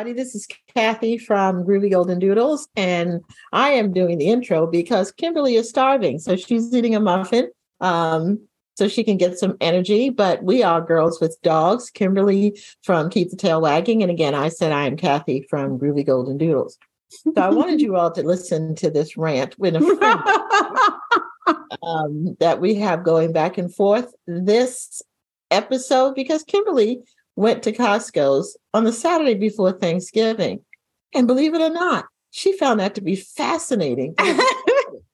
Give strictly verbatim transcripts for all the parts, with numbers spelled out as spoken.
everybody. This is Kathy from Groovy Golden Doodles, and I am doing the intro because Kimberly is starving. So she's eating a muffin um, so she can get some energy. But we are girls with dogs. Kimberly from Keep the Tail Wagging. And again, I said I am Kathy from Groovy Golden Doodles. So I wanted you all to listen to this rant with a friend um, that we have going back and forth this episode because Kimberly went to Costco's on the Saturday before Thanksgiving. And believe it or not, she found that to be fascinating. It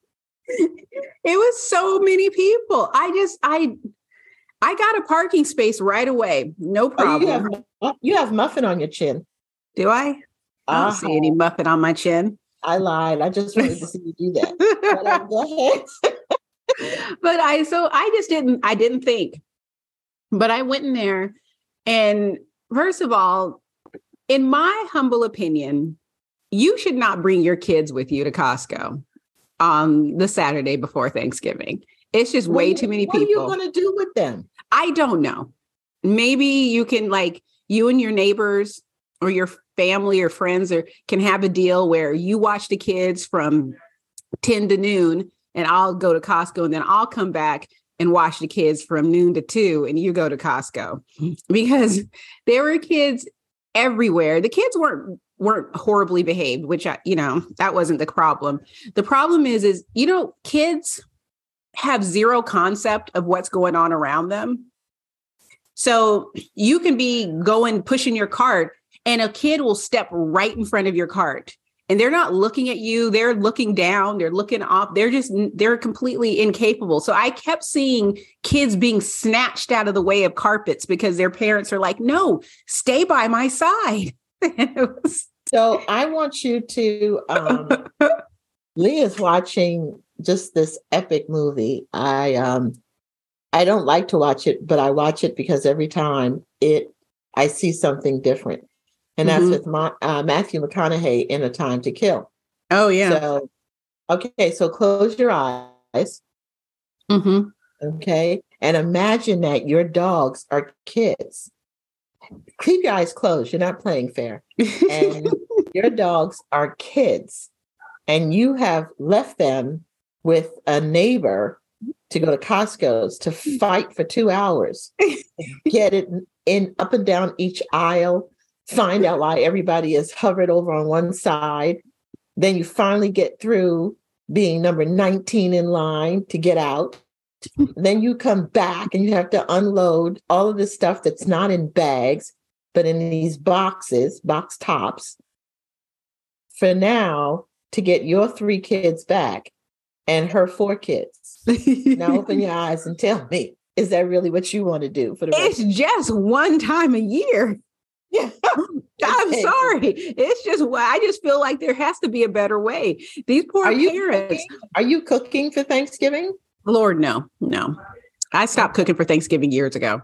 was so many people. I just, I, I got a parking space right away. No problem. Oh, you, have, you have muffin on your chin. Do I? I don't uh-huh. see any muffin on my chin. I lied. I just wanted to see you do that. But, uh, go ahead. But I, so I just didn't, I didn't think, but I went in there. And first of all, in my humble opinion, you should not bring your kids with you to Costco on the Saturday before Thanksgiving. It's just way too many people. What are you going to do with them? I don't know. Maybe you can, like, you and your neighbors or your family or friends or can have a deal where you watch the kids from ten to noon and I'll go to Costco and then I'll come back and watch the kids from noon to two, and you go to Costco, because there were kids everywhere. The kids weren't weren't horribly behaved, which I, you know, that wasn't the problem. The problem is, is you know, kids have zero concept of what's going on around them. So you can be going pushing your cart, and a kid will step right in front of your cart. And they're not looking at you. They're looking down. They're looking off. They're just, they're completely incapable. So I kept seeing kids being snatched out of the way of carpets because their parents are like, no, stay by my side. was... So I want you to, um, Leah's watching just this epic movie. I, um, I don't like to watch it, but I watch it because every time it, I see something different. And that's mm-hmm. with Ma- uh, Matthew McConaughey in A Time to Kill. Oh, yeah. So, okay, so close your eyes. Mm-hmm. Okay. And imagine that your dogs are kids. Keep your eyes closed. You're not playing fair. And your dogs are kids. And you have left them with a neighbor to go to Costco's to fight for two hours. Get it in up and down each aisle. Find out why everybody is hovered over on one side. Then you finally get through being number nineteen in line to get out. Then you come back and you have to unload all of this stuff that's not in bags, but in these boxes, box tops, for now to get your three kids back and her four kids. Now open your eyes and tell me, is that really what you want to do for the rest? It's just one time a year. Yeah, I'm sorry. It's just I just feel like there has to be a better way. These poor are you parents. Cooking? Are you cooking for Thanksgiving? Lord, no, no. I stopped cooking for Thanksgiving years ago.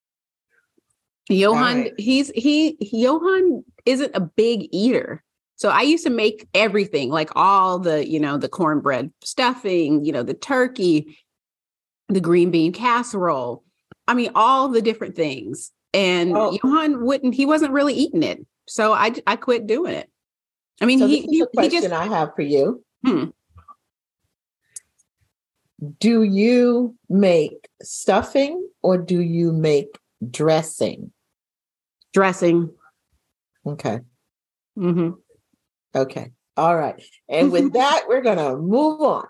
Johan, right. he's he Johan isn't a big eater. So I used to make everything, like all the, you know, the cornbread stuffing, you know, the turkey, the green bean casserole. I mean, all the different things. And oh. Johan wouldn't, he wasn't really eating it. So I, I quit doing it. I mean, so he, this is he, a question he just, I have for you. Hmm. Do you make stuffing or do you make dressing? Dressing. Okay. Mm-hmm. Okay. All right. And with that, we're going to move on.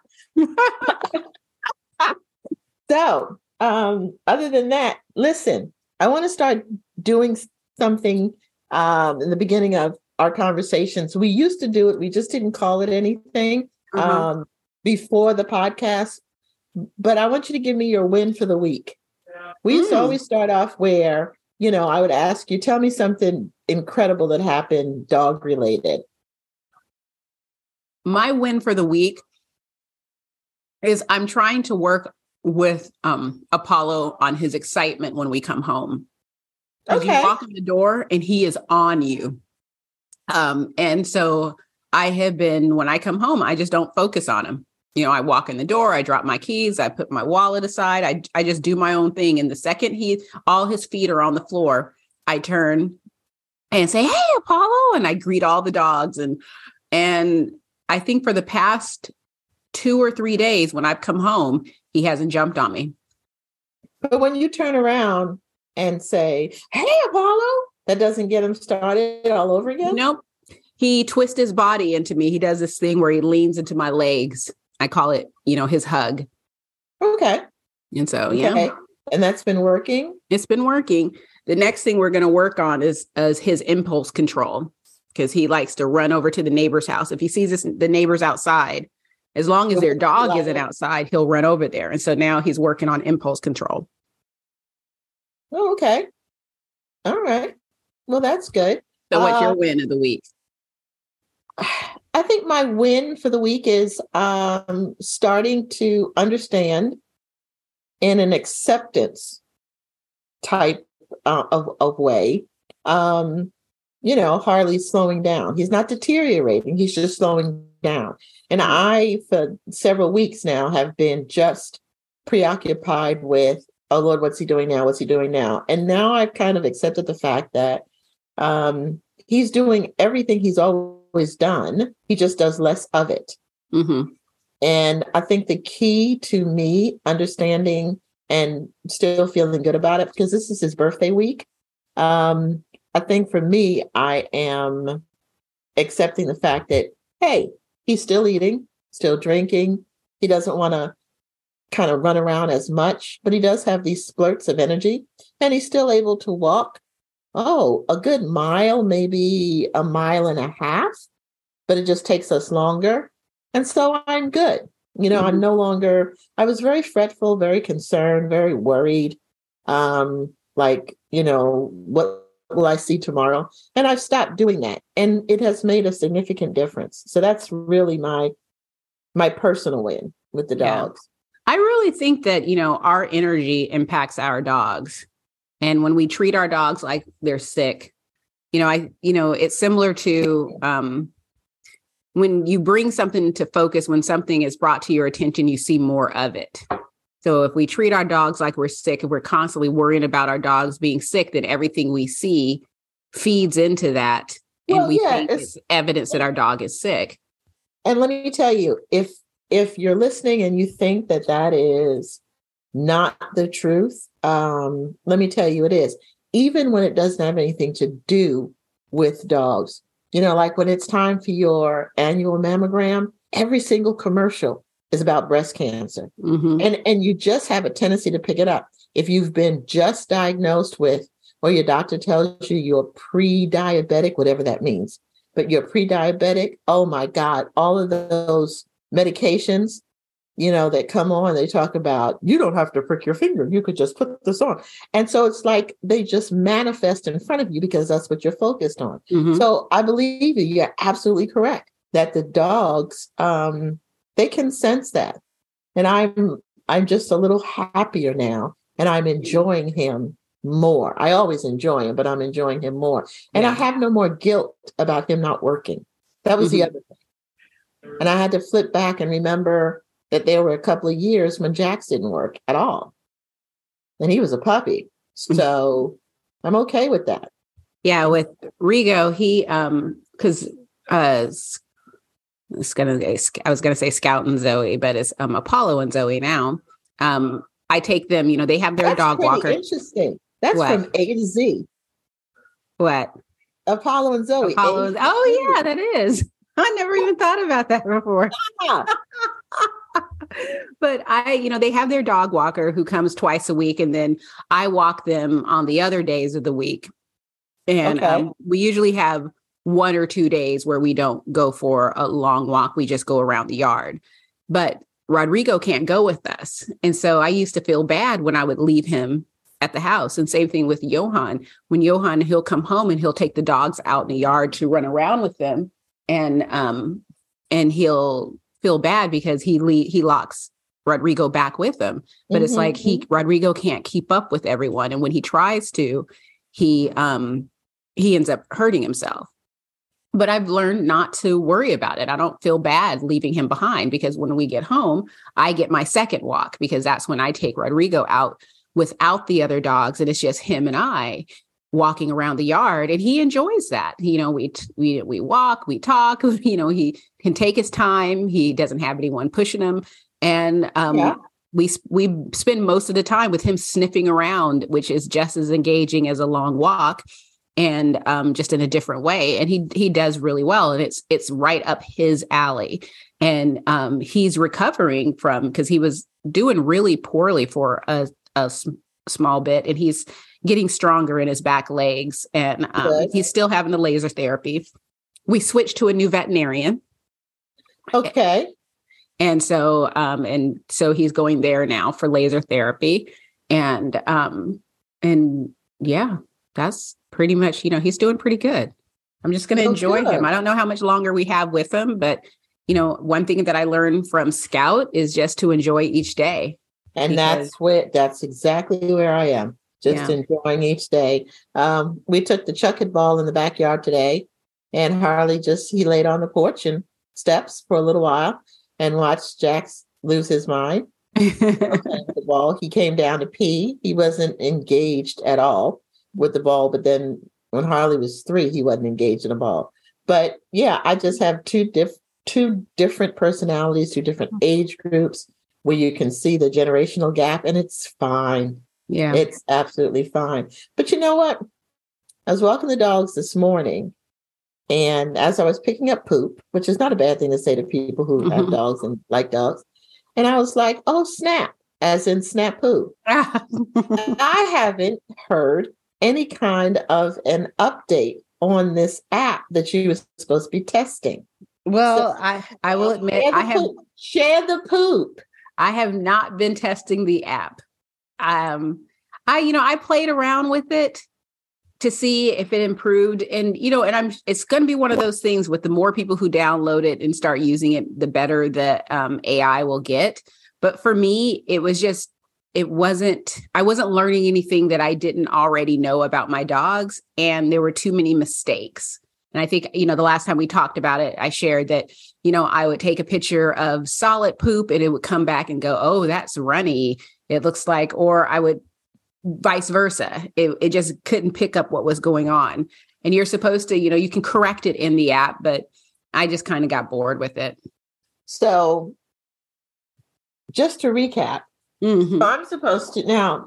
So, um, other than that, listen, I want to start doing something um, in the beginning of our conversations. We used to do it. We just didn't call it anything um, uh-huh. before the podcast. But I want you to give me your win for the week. We used mm. to always start off where, you know, I would ask you, tell me something incredible that happened dog related. My win for the week is I'm trying to work with um, Apollo on his excitement when we come home. Okay. You walk in the door and he is on you. Um, and so I have been, when I come home, I just don't focus on him. You know, I walk in the door, I drop my keys, I put my wallet aside. I, I just do my own thing. And the second he, all his feet are on the floor, I turn and say, "Hey, Apollo," and I greet all the dogs. And and I think for the past two or three days when I've come home, he hasn't jumped on me. But when you turn around and say, "Hey, Apollo," that doesn't get him started all over again? Nope. He twists his body into me. He does this thing where he leans into my legs. I call it, you know, his hug. Okay. And so, okay. yeah. And that's been working? It's been working. The next thing we're going to work on is, is his impulse control, because he likes to run over to the neighbor's house. If he sees this, the neighbors outside, as long as their dog isn't outside, he'll run over there. And so now he's working on impulse control. Oh, okay. All right. Well, that's good. So what's uh, your win of the week? I think my win for the week is um, starting to understand in an acceptance type uh, of, of way. Um, you know, Harley's slowing down. He's not deteriorating. He's just slowing down. And I, for several weeks now, have been just preoccupied with, oh, Lord, what's he doing now? What's he doing now? And now I've kind of accepted the fact that um, he's doing everything he's always done. He just does less of it. Mm-hmm. And I think the key to me understanding and still feeling good about it, because this is his birthday week, um, I think for me, I am accepting the fact that, hey, he's still eating, still drinking. He doesn't want to kind of run around as much, but he does have these splurts of energy, and he's still able to walk, oh, a good mile, maybe a mile and a half, but it just takes us longer. And so I'm good. You know, mm-hmm. I'm no longer, I was very fretful, very concerned, very worried. Um, like, you know, what will I see tomorrow? And I've stopped doing that. And it has made a significant difference. So that's really my, my personal win with the yeah. dogs. I really think that, you know, our energy impacts our dogs. And when we treat our dogs like they're sick, you know, I, you know, it's similar to, um, when you bring something to focus, when something is brought to your attention, you see more of it. So if we treat our dogs like we're sick, if we're constantly worrying about our dogs being sick, then everything we see feeds into that. And well, we yeah, think it's, it's evidence that our dog is sick. And let me tell you, if if you're listening and you think that that is not the truth, um, let me tell you it is. Even when it doesn't have anything to do with dogs. You know, like when it's time for your annual mammogram, every single commercial is about breast cancer. Mm-hmm. And, and you just have a tendency to pick it up. If you've been just diagnosed with, or your doctor tells you you're pre-diabetic, whatever that means, but you're pre-diabetic, oh my God, all of those medications, you know, that come on, they talk about, you don't have to prick your finger. You could just put this on. And so it's like they just manifest in front of you because that's what you're focused on. Mm-hmm. So I believe you. You're absolutely correct that the dogs, um, they can sense that. And I'm, I'm just a little happier now, and I'm enjoying him more. I always enjoy him, but I'm enjoying him more. And yeah. I have no more guilt about him not working. That was mm-hmm. the other thing. And I had to flip back and remember that there were a couple of years when Jax didn't work at all. And he was a puppy. So I'm okay with that. Yeah, with Rigo, he, um, because uh, it's gonna, I was going to say Scout and Zoe, but it's um, Apollo and Zoe now. Um, I take them, you know, they have their That's dog walker. Interesting. That's what? From A to Z. What? Apollo and Zoe. Apollo. Oh, yeah, that is. I never even thought about that before. Yeah. But I, you know, they have their dog walker who comes twice a week, and then I walk them on the other days of the week. And okay. um, we usually have one or two days where we don't go for a long walk. We just go around the yard. But Rodrigo can't go with us. And so I used to feel bad when I would leave him at the house. And same thing with Johan. When Johan, he'll come home and he'll take the dogs out in the yard to run around with them. And um, and he'll feel bad because he le- he locks Rodrigo back with him. But mm-hmm. it's like he Rodrigo can't keep up with everyone. And when he tries to, he um, he ends up hurting himself. But I've learned not to worry about it. I don't feel bad leaving him behind, because when we get home, I get my second walk, because that's when I take Rodrigo out without the other dogs. And it's just him and I. walking around the yard, and he enjoys that. You know, we, we, we walk, we talk, you know, he can take his time. He doesn't have anyone pushing him. And um, yeah. we, we spend most of the time with him sniffing around, which is just as engaging as a long walk, and um, just in a different way. And he, he does really well. And it's, it's right up his alley. And um, he's recovering from, because he was doing really poorly for a, a s- small bit, and he's getting stronger in his back legs, and um, he's still having the laser therapy. We switched to a new veterinarian. Okay. And so, um, and so he's going there now for laser therapy, and, um, and yeah, that's pretty much, you know, he's doing pretty good. I'm just going to oh, enjoy good. him. I don't know how much longer we have with him, but you know, one thing that I learned from Scout is just to enjoy each day. And because, that's where, that's exactly where I am. Just yeah. enjoying each day. Um, we took the chuck it ball in the backyard today, and Harley just, he laid on the porch and steps for a little while and watched Jax lose his mind. The ball. He came down to pee. He wasn't engaged at all with the ball, but then when Harley was three, he wasn't engaged in the ball. But yeah, I just have two diff- two different personalities, two different age groups where you can see the generational gap, and it's fine. Yeah, it's absolutely fine. But you know what? I was walking the dogs this morning, and as I was picking up poop, which is not a bad thing to say to people who mm-hmm. have dogs and like dogs, and I was like, oh, snap, as in snap poo. I haven't heard any kind of an update on this app that you were supposed to be testing. Well, so, I, I will admit, I have poop. Share the poop. I have not been testing the app. Um, I, you know, I played around with it to see if it improved, and, you know, and I'm, it's going to be one of those things with the more people who download it and start using it, the better the um, A I will get. But for me, it was just, it wasn't, I wasn't learning anything that I didn't already know about my dogs. And there were too many mistakes. And I think, you know, the last time we talked about it, I shared that, you know, I would take a picture of solid poop and it would come back and go, oh, that's runny. It looks like, or I would vice versa. It, it just couldn't pick up what was going on. And you're supposed to, you know, you can correct it in the app, but I just kind of got bored with it. So just to recap, mm-hmm. so I'm supposed to, now,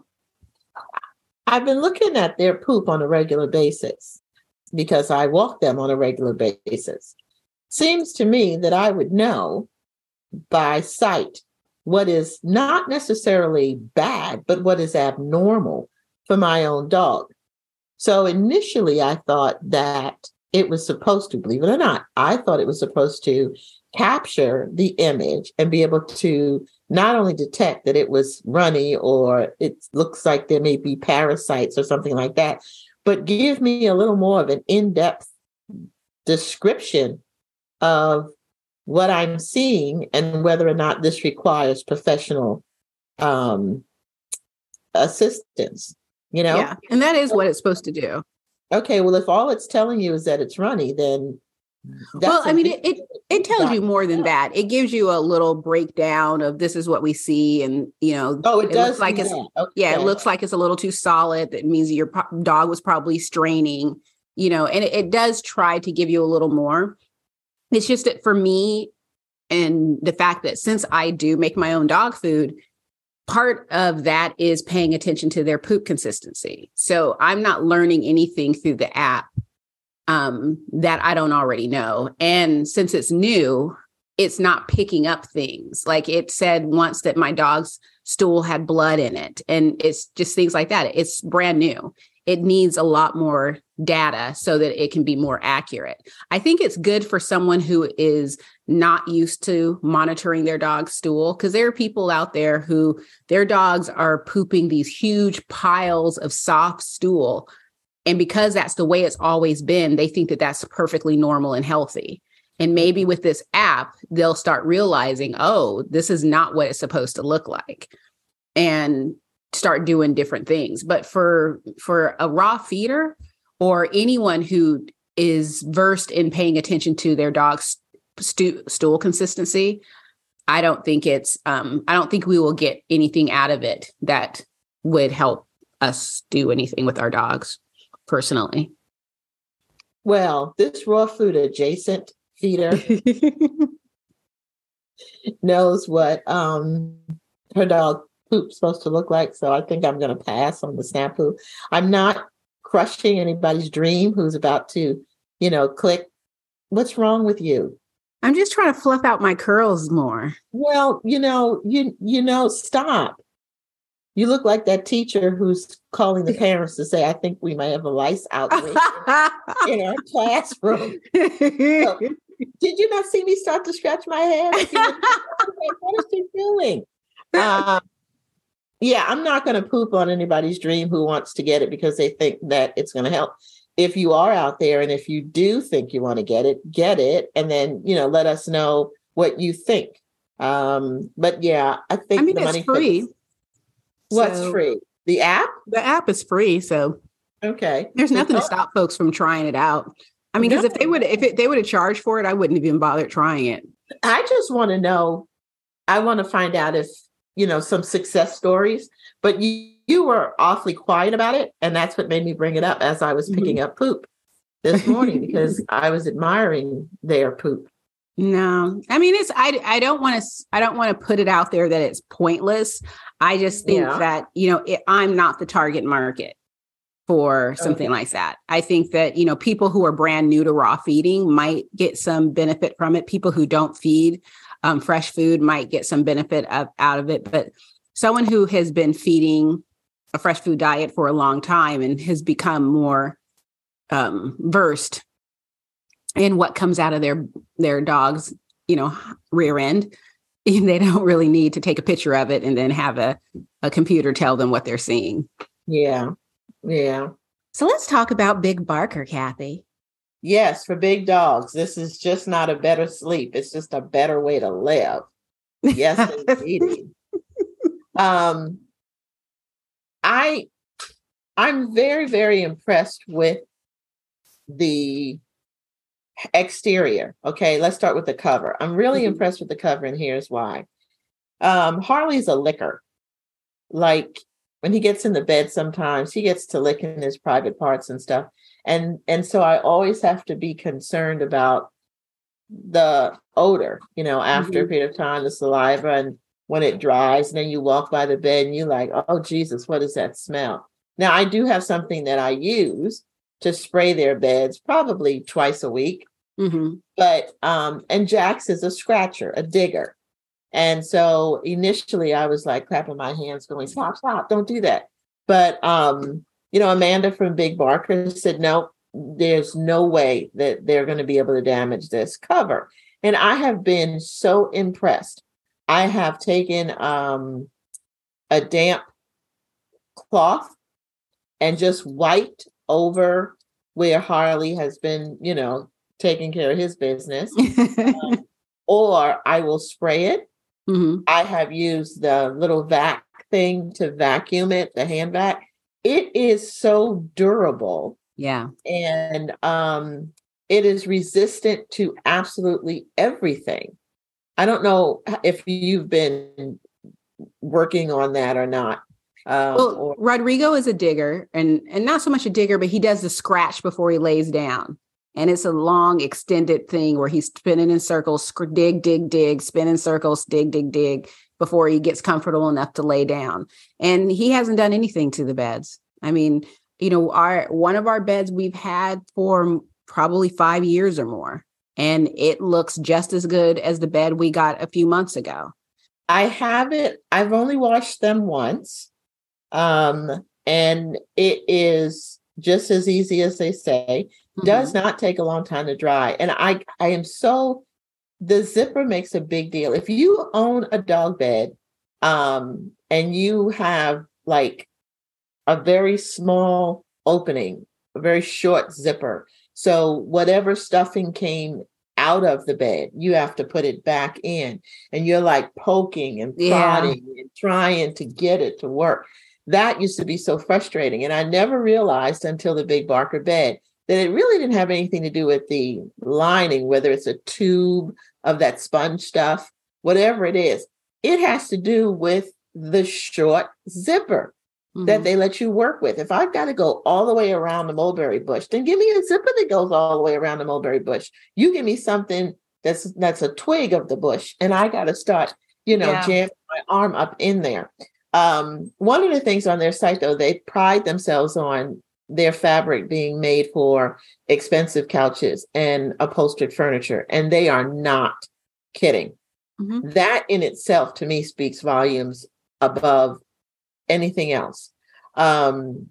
I've been looking at their poop on a regular basis because I walk them on a regular basis. Seems to me that I would know by sight what is not necessarily bad, but what is abnormal for my own dog. So initially I thought that it was supposed to, believe it or not, I thought it was supposed to capture the image and be able to not only detect that it was runny or it looks like there may be parasites or something like that, but give me a little more of an in-depth description of what I'm seeing and whether or not this requires professional um, assistance, you know? Yeah, and that is what it's supposed to do. Okay, well, if all it's telling you is that it's runny, then that's well, I mean, it, it it tells you more than that. It gives you a little breakdown of this is what we see, and you know, oh, it, it does looks like it's okay. yeah, it looks like it's a little too solid. That means your pro- dog was probably straining, you know, and it, it does try to give you a little more. It's just that for me, and the fact that since I do make my own dog food, part of that is paying attention to their poop consistency. So I'm not learning anything through the app um, that I don't already know. And since it's new, it's not picking up things. Like it said once that my dog's stool had blood in it. And it's just things like that. It's brand new. It needs a lot more data so that it can be more accurate. I think it's good for someone who is not used to monitoring their dog's stool, because there are people out there who their dogs are pooping these huge piles of soft stool. And because that's the way it's always been, they think that that's perfectly normal and healthy. And maybe with this app, they'll start realizing, oh, this is not what it's supposed to look like. And start doing different things. But for for a raw feeder or anyone who is versed in paying attention to their dog's stu- stool consistency, I don't think it's um, I don't think we will get anything out of it that would help us do anything with our dogs. personally. Well, this raw food adjacent feeder knows what um, her dog poop's supposed to look like. So I think I'm going to pass on the snap poo. I'm not crushing anybody's dream who's about to, you know, click. What's wrong with you? I'm just trying to fluff out my curls more. Well, you know, you you know, stop. You look like that teacher who's calling the parents to say, I think we may have a lice outbreak in our classroom. So, did you not see me start to scratch my head? Like, what is she doing? Um, yeah, I'm not going to poop on anybody's dream who wants to get it because they think that it's going to help. If you are out there and if you do think you want to get it, get it. And then, you know, let us know what you think. Um, but yeah, I think I mean, the it's money free. fits. What's So, free? The app? The app is free. So okay. There's nothing oh. to stop folks from trying it out. I mean, because no. if they would, if it, they would have charged for it, I wouldn't have even bothered trying it. I just want to know, I want to find out if, you know, some success stories, but you, you were awfully quiet about it. And that's what made me bring it up as I was picking mm-hmm. up poop this morning, because I was admiring their poop. No, I mean, it's, I, I don't want to, I don't want to put it out there that it's pointless. I just think yeah. that, you know, it, I'm not the target market for something okay. like that. I think that, you know, people who are brand new to raw feeding might get some benefit from it. People who don't feed um, fresh food might get some benefit of, out of it. But someone who has been feeding a fresh food diet for a long time and has become more um, versed in what comes out of their, their dog's, you know, rear end, and they don't really need to take a picture of it and then have a, a computer tell them what they're seeing. Yeah. Yeah. So let's talk about Big Barker, Kathy. Yes, for big dogs. This is just not a better sleep. It's just a better way to live. Yes, indeed. um, I, I'm very, very impressed with the exterior. Okay, let's start with the cover. I'm really mm-hmm. impressed with the cover, and here's why. Um, Harley's a licker. Like, when he gets in the bed, sometimes he gets to licking his private parts and stuff. And, and so I always have to be concerned about the odor, you know, after mm-hmm. a period of time, the saliva, and when it dries, and then you walk by the bed and you're like, oh, Jesus, what is that smell? Now, I do have something that I use to spray their beds probably twice a week. Mm-hmm. But, um, and Jax is a scratcher, a digger. And so initially I was like clapping my hands going, stop, stop, don't do that. But, um, you know, Amanda from Big Barker said, no, there's no way that they're going to be able to damage this cover. And I have been so impressed. I have taken um, a damp cloth and just wiped over where Harley has been, you know, taking care of his business. um, or I will spray it. Mm-hmm. I have used the little vac thing to vacuum it, the hand vac. It is so durable. Yeah. And um, it is resistant to absolutely everything. I don't know if you've been working on that or not. Um, well, or- Rodrigo is a digger, and, and not so much a digger, but he does the scratch before he lays down. And it's a long, extended thing where he's spinning in circles, sc- dig, dig, dig, spin in circles, dig, dig, dig, before he gets comfortable enough to lay down. And he hasn't done anything to the beds. I mean, you know, our one of our beds we've had for probably five years or more, and it looks just as good as the bed we got a few months ago. I have it. I've only washed them once. Um, and it is just as easy as they say. Mm-hmm. Does not take a long time to dry. And I, I am so, the zipper makes a big deal. If you own a dog bed, um, and you have like a very small opening, a very short zipper, so whatever stuffing came out of the bed, you have to put it back in, and you're like poking and prodding yeah. and trying to get it to work. That used to be so frustrating. And I never realized until the Big Barker bed that it really didn't have anything to do with the lining, whether it's a tube of that sponge stuff, whatever it is. It has to do with the short zipper. mm-hmm. that they let you work with. If I've got to go all the way around the mulberry bush, then give me a zipper that goes all the way around the mulberry bush. You give me something that's that's a twig of the bush, and I got to start, you know, yeah. jamming my arm up in there. Um, one of the things on their site, though, they pride themselves on their fabric being made for expensive couches and upholstered furniture, and they are not kidding. Mm-hmm. That in itself, to me, speaks volumes above anything else. Um,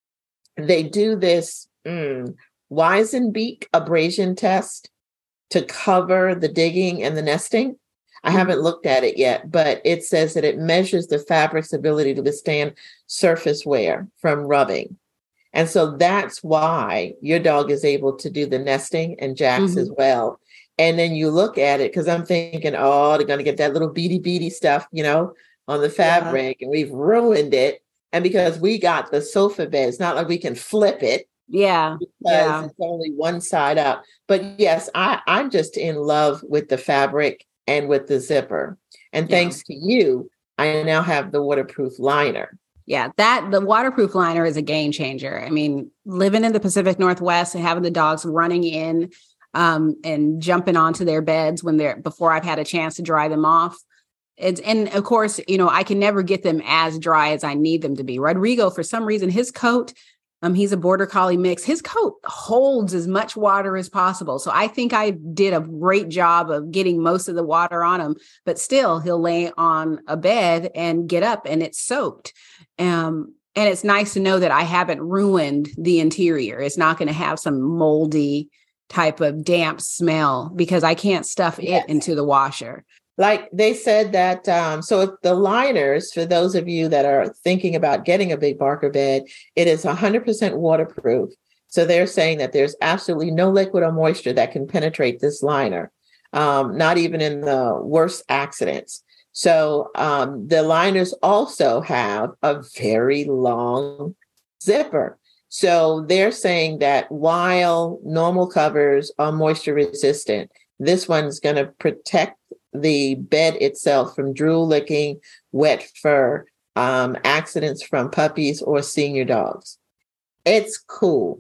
they do this mm, Weizenbeek abrasion test to cover the digging and the nesting. I mm-hmm. haven't looked at it yet, but it says that it measures the fabric's ability to withstand surface wear from rubbing. And so that's why your dog is able to do the nesting, and Jack's mm-hmm. as well. And then you look at it, because I'm thinking, oh, they're going to get that little beady beady stuff, you know, on the fabric, yeah. and we've ruined it. And because we got the sofa bed, it's not like we can flip it. Yeah. Because yeah. it's only one side up. But yes, I, I'm just in love with the fabric and with the zipper. And yeah. thanks to you, I now have the waterproof liner. Yeah, that the waterproof liner is a game changer. I mean, living in the Pacific Northwest and having the dogs running in um, and jumping onto their beds when they're before I've had a chance to dry them off. It's, and of course, you know, I can never get them as dry as I need them to be. Rodrigo, for some reason, his coat, um, he's a border collie mix. His coat holds as much water as possible. So I think I did a great job of getting most of the water on him, but still he'll lay on a bed and get up and it's soaked. Um, and it's nice to know that I haven't ruined the interior. It's not going to have some moldy type of damp smell because I can't stuff yes. it into the washer. Like they said that, um, so if the liners, for those of you that are thinking about getting a Big Barker bed, it is one hundred percent waterproof. So they're saying that there's absolutely no liquid or moisture that can penetrate this liner, um, not even in the worst accidents. So um, the liners also have a very long zipper. So they're saying that while normal covers are moisture resistant, this one's going to protect the bed itself from drool licking, wet fur, um, accidents from puppies or senior dogs. It's cool.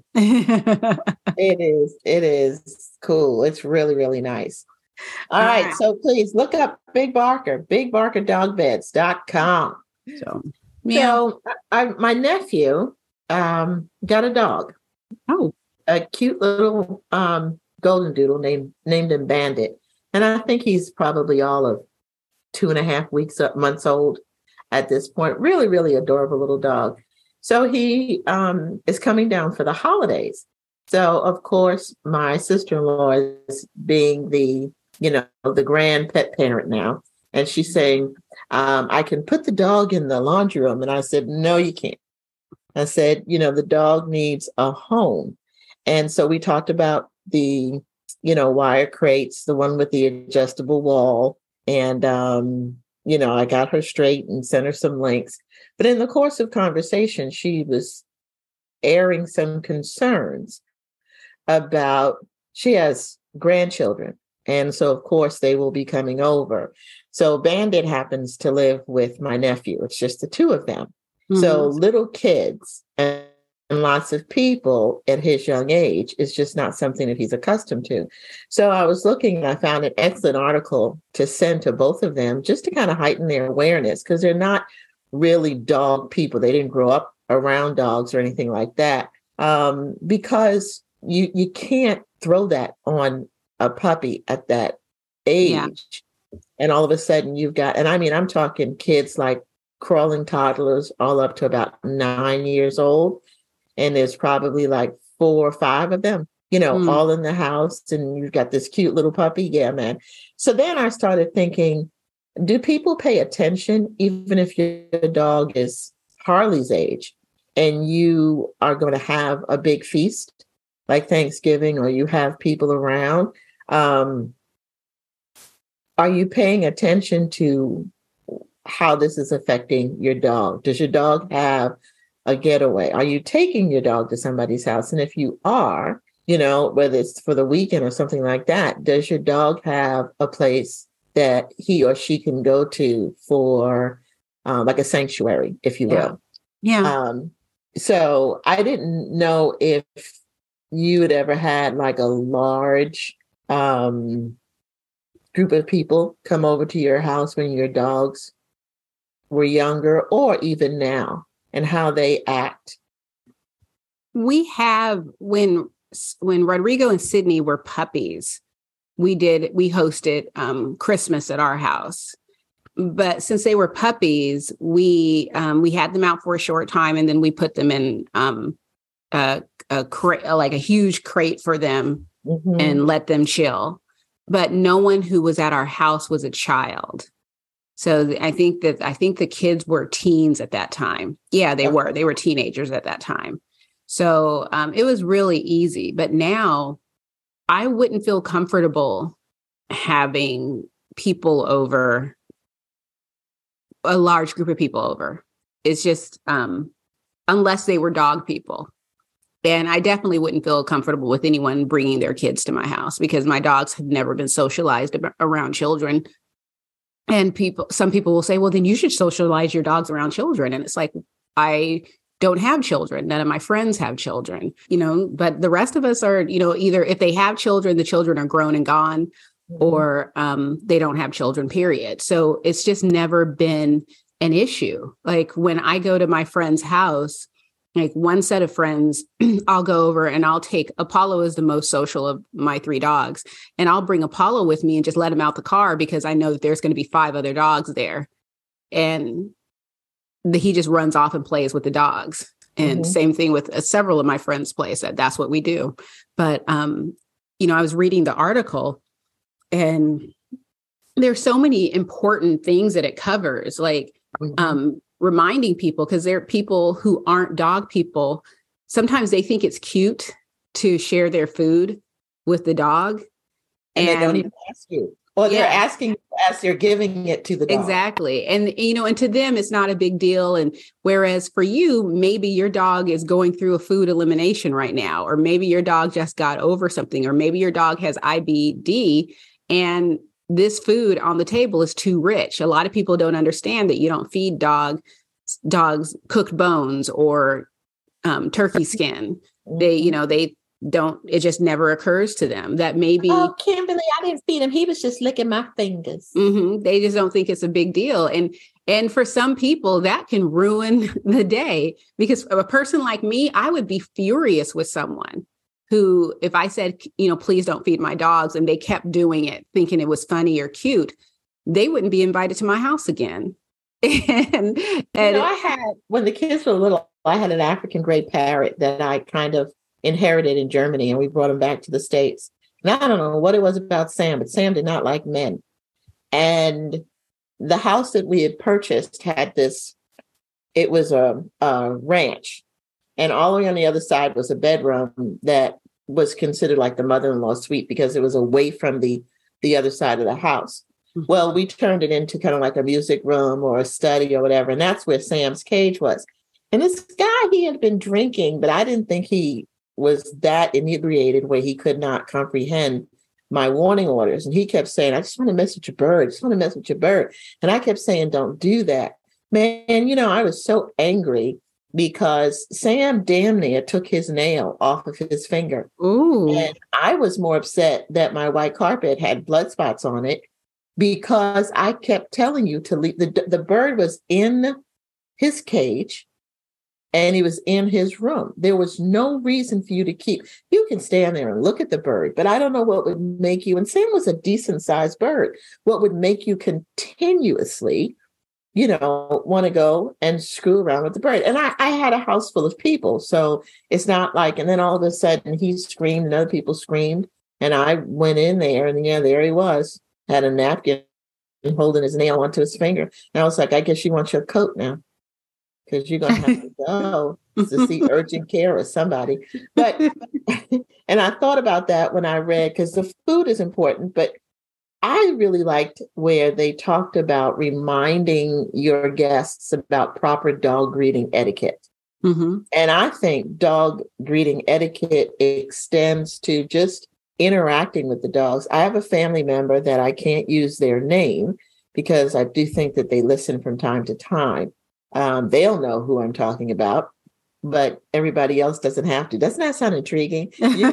It is. It is cool. It's really, really nice. All uh, right. So please look up Big Barker, big barker dog beds dot com. So, yeah. so I, my nephew um, got a dog. Oh, a cute little um, golden doodle named named him Bandit. And I think he's probably all of two and a half weeks, months old at this point. Really, really adorable little dog. So he um, is coming down for the holidays. So, of course, my sister-in-law is being the, you know, the grand pet parent now. And she's saying, um, I can put the dog in the laundry room. And I said, no, you can't. I said, you know, the dog needs a home. And so we talked about the you know, wire crates, the one with the adjustable wall. And, um, you know, I got her straight and sent her some links. But in the course of conversation, she was airing some concerns about, she has grandchildren. And so, of course, they will be coming over. So Bandit happens to live with my nephew. It's just the two of them. Mm-hmm. So little kids and And lots of people at his young age is just not something that he's accustomed to. So I was looking and I found an excellent article to send to both of them just to kind of heighten their awareness because they're not really dog people. They didn't grow up around dogs or anything like that. Um, because you you can't throw that on a puppy at that age. Yeah. And all of a sudden you've got, and I mean, I'm talking kids like crawling toddlers all up to about nine years old. And there's probably like four or five of them, you know, mm. all in the house. And you've got this cute little puppy. Yeah, man. So then I started thinking, do people pay attention, even if your dog is Harley's age and you are going to have a big feast like Thanksgiving or you have people around? Um, are you paying attention to how this is affecting your dog? Does your dog have a getaway? Are you taking your dog to somebody's house? And if you are, you know, whether it's for the weekend or something like that, does your dog have a place that he or she can go to for uh, like a sanctuary, if you will? Yeah. Um, so I didn't know if you had ever had like a large um, group of people come over to your house when your dogs were younger, or even now, and how they act. We have, when when Rodrigo and Sydney were puppies, we did we hosted um, Christmas at our house. But since they were puppies, we um, we had them out for a short time, and then we put them in um, a, a crate, like a huge crate for them, mm-hmm. and let them chill. But no one who was at our house was a child. So I think that I think the kids were teens at that time. Yeah, they okay. were. They were teenagers at that time. So um, it was really easy. But now I wouldn't feel comfortable having people over, a large group of people over. It's just, um, unless they were dog people. And I definitely wouldn't feel comfortable with anyone bringing their kids to my house, because my dogs have never been socialized ab- around children. And people, some people will say, well, then you should socialize your dogs around children. And it's like, I don't have children. None of my friends have children, you know, but the rest of us are, you know, either if they have children, the children are grown and gone, mm-hmm. or um, they don't have children, period. So it's just never been an issue. Like when I go to my friend's house, like one set of friends, I'll go over and I'll take, Apollo is the most social of my three dogs. And I'll bring Apollo with me and just let him out the car, because I know that there's going to be five other dogs there. And the, he just runs off and plays with the dogs. And mm-hmm. same thing with uh, several of my friends' place. That that's what we do. But, um, you know, I was reading the article, and there's so many important things that it covers, like, mm-hmm. um, reminding people, because there are people who aren't dog people. Sometimes they think it's cute to share their food with the dog. And, and they don't even ask you. Or they're yeah. asking as they're giving it to the dog. Exactly. And, you know, and to them, it's not a big deal. And whereas for you, maybe your dog is going through a food elimination right now, or maybe your dog just got over something, or maybe your dog has I B D, and this food on the table is too rich. A lot of people don't understand that you don't feed dog dogs cooked bones or um, turkey skin. They, you know, they don't, it just never occurs to them that maybe, oh, Kimberly, I didn't feed him. He was just licking my fingers. Mm-hmm, they just don't think it's a big deal. And, and for some people that can ruin the day, because a person like me, I would be furious with someone who, if I said, you know, please don't feed my dogs, and they kept doing it thinking it was funny or cute, they wouldn't be invited to my house again. and, and you know, I had, when the kids were little, I had an African gray parrot that I kind of inherited in Germany, and we brought him back to the States. Now, I don't know what it was about Sam, but Sam did not like men. And the house that we had purchased had this, it was a, a ranch. And all the way on the other side was a bedroom that was considered like the mother-in-law suite, because it was away from the, the other side of the house. Mm-hmm. Well, we turned it into kind of like a music room or a study or whatever. And that's where Sam's cage was. And this guy, he had been drinking, but I didn't think he was that inebriated where he could not comprehend my warning orders. And he kept saying, I just want to mess with your bird. I just want to mess with your bird. And I kept saying, don't do that. Man, you know, I was so angry because Sam damn near took his nail off of his finger. Ooh. And I was more upset that my white carpet had blood spots on it, because I kept telling you to leave. The, the bird was in his cage, and he was in his room. There was no reason for you to keep. You can stand there and look at the bird, but I don't know what would make you, and Sam was a decent sized bird, what would make you continuously, you know, want to go and screw around with the bird. And I, I had a house full of people. So it's not like, and then all of a sudden he screamed and other people screamed. And I went in there, and yeah, there he was, had a napkin holding his nail onto his finger. And I was like, I guess you want your coat now, because you're going to have to go to see urgent care or somebody. But, and I thought about that when I read, because the food is important, but I really liked where they talked about reminding your guests about proper dog greeting etiquette. Mm-hmm. And I think dog greeting etiquette extends to just interacting with the dogs. I have a family member that I can't use their name, because I do think that they listen from time to time. Um, they'll know who I'm talking about, but everybody else doesn't have to. Doesn't that sound intriguing? You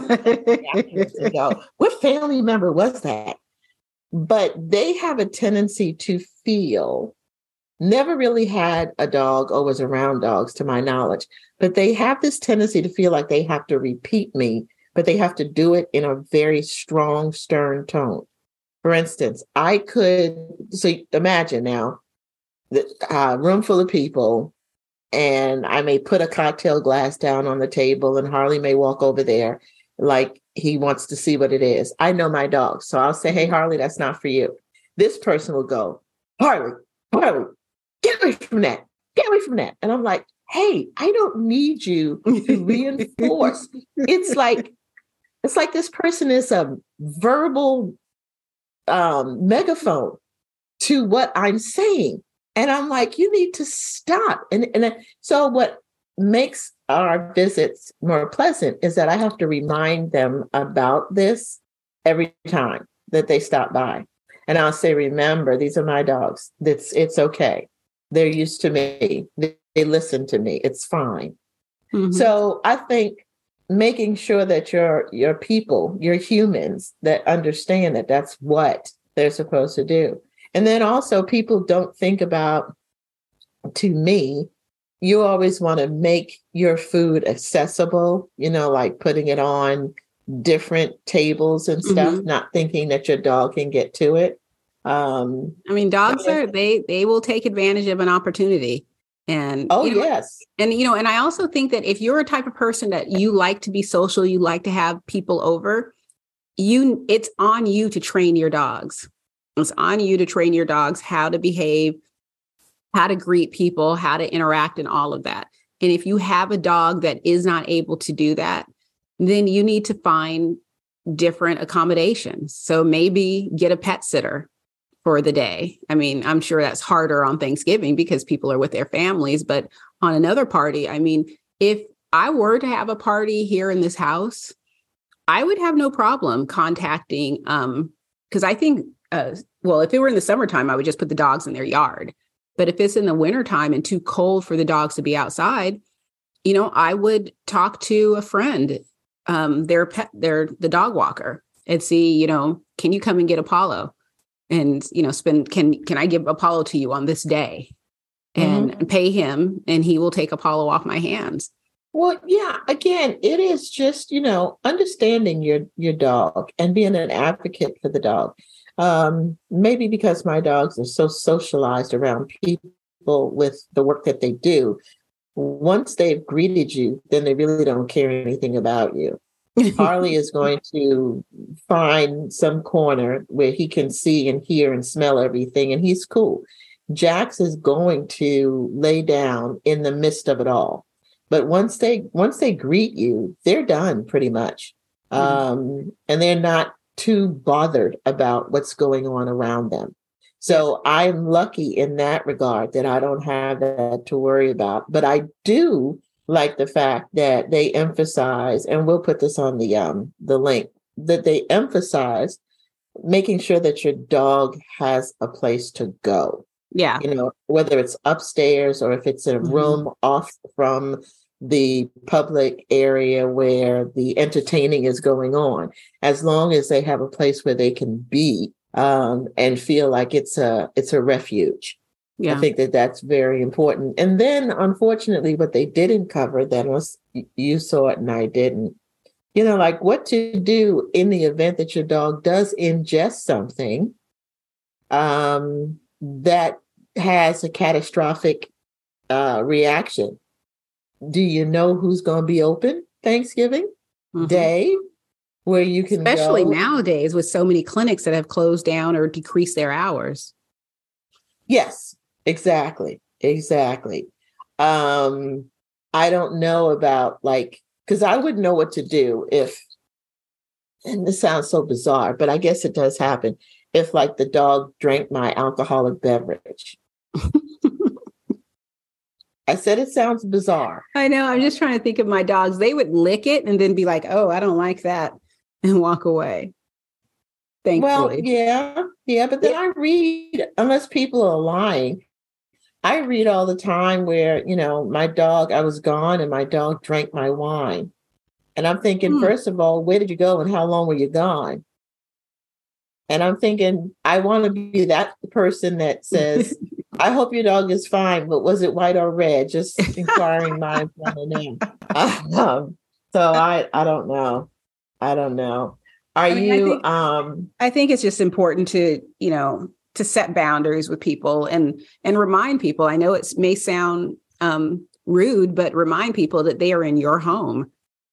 know, what family member was that? But they have a tendency to feel, never really had a dog or was around dogs to my knowledge, but they have this tendency to feel like they have to repeat me, but they have to do it in a very strong, stern tone. For instance, I could, so imagine now, the uh, room full of people, and I may put a cocktail glass down on the table and Harley may walk over there like he wants to see what it is. I know my dog. So I'll say, hey, Harley, that's not for you. This person will go, Harley, Harley, get away from that. Get away from that. And I'm like, hey, I don't need you to reinforce. It's like, it's like this person is a verbal um, megaphone to what I'm saying. And I'm like, you need to stop. And, and so what makes our visits more pleasant is that I have to remind them about this every time that they stop by. And I'll say, remember, these are my dogs. It's, it's okay. They're used to me. They, they listen to me. It's fine. Mm-hmm. So I think making sure that your, your people, your humans that understand that that's what they're supposed to do. And then also people don't think about, to me, you always want to make your food accessible, you know, like putting it on different tables and stuff, mm-hmm. not thinking that your dog can get to it. Um, I mean, dogs are, they, they will take advantage of an opportunity. And, oh, you know, yes. And, you know, and I also think that if you're a type of person that you like to be social, you like to have people over, you, it's on you to train your dogs. It's on you to train your dogs how to behave, how to greet people, how to interact, and all of that. And if you have a dog that is not able to do that, then you need to find different accommodations. So maybe get a pet sitter for the day. I mean, I'm sure that's harder on Thanksgiving because people are with their families, but on another party, I mean, if I were to have a party here in this house, I would have no problem contacting, um, because I think, uh, well, if it were in the summertime, I would just put the dogs in their yard. But if it's in the wintertime and too cold for the dogs to be outside, you know, I would talk to a friend, um, their pet, their the dog walker, and see, you know, can you come and get Apollo? And, you know, spend, can, can I give Apollo to you on this day and mm-hmm. pay him, and he will take Apollo off my hands. Well, yeah, again, it is just, you know, understanding your, your dog and being an advocate for the dog. Um, maybe because my dogs are so socialized around people with the work that they do. Once they've greeted you, then they really don't care anything about you. Harley is going to find some corner where he can see and hear and smell everything, and he's cool. Jax is going to lay down in the midst of it all. But once they once they greet you, they're done pretty much. Mm-hmm. Um, and they're not too bothered about what's going on around them. So I'm lucky in that regard that I don't have that to worry about. But I do like the fact that they emphasize, and we'll put this on the um the link, that they emphasize making sure that your dog has a place to go. Yeah. You know, whether it's upstairs or if it's in a room mm-hmm. off from the public area where the entertaining is going on, as long as they have a place where they can be um, and feel like it's a it's a refuge. Yeah. I think that that's very important. And then, unfortunately, what they didn't cover, then was you saw it and I didn't, you know, like what to do in the event that your dog does ingest something um, that has a catastrophic uh, reaction. Do you know who's going to be open Thanksgiving mm-hmm. Day where you can Especially go? Nowadays with so many clinics that have closed down or decreased their hours. Yes, exactly. Exactly. Um, I don't know about like, because I wouldn't know what to do if, and this sounds so bizarre, but I guess it does happen, if like the dog drank my alcoholic beverage. I said it sounds bizarre. I know. I'm just trying to think of my dogs. They would lick it and then be like, oh, I don't like that, and walk away. Thankfully. Well, yeah. Yeah. But then I read, unless people are lying, I read all the time where, you know, my dog, I was gone and my dog drank my wine. And I'm thinking, Hmm. first of all, where did you go and how long were you gone? And I'm thinking, I want to be that person that says, I hope your dog is fine, but was it white or red? Just inquiring minds want to know. Um, so I, I don't know. I don't know. Are I mean, I you, think um, I think it's just important to, you know, to set boundaries with people and and remind people. I know it may sound um, rude, but remind people that they are in your home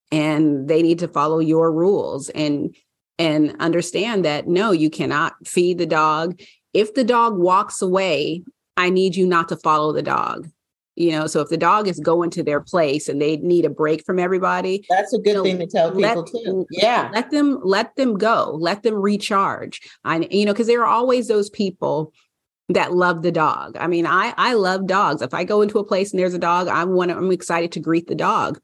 and they need to follow your rules and and understand that no, you cannot feed the dog. If the dog walks away, I need you not to follow the dog. You know, so if the dog is going to their place and they need a break from everybody, that's a you good know, thing to tell let people too. Yeah. let them let them go, let them recharge. I, you know, because there are always those people that love the dog. I mean, I I love dogs. If I go into a place and there's a dog, I want I'm excited to greet the dog.